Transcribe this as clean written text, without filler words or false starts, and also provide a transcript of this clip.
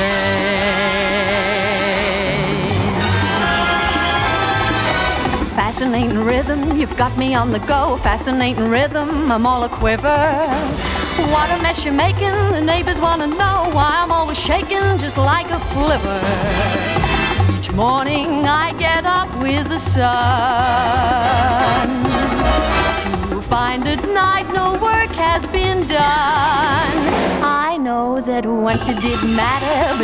Fascinating rhythm, you've got me on the go. Fascinating rhythm, I'm all a quiver. What a mess you're making, the neighbors want to know why I'm always shaking just like a flivver. Each morning I get up with the sun to find at night no work has been done. I know that once it did matter,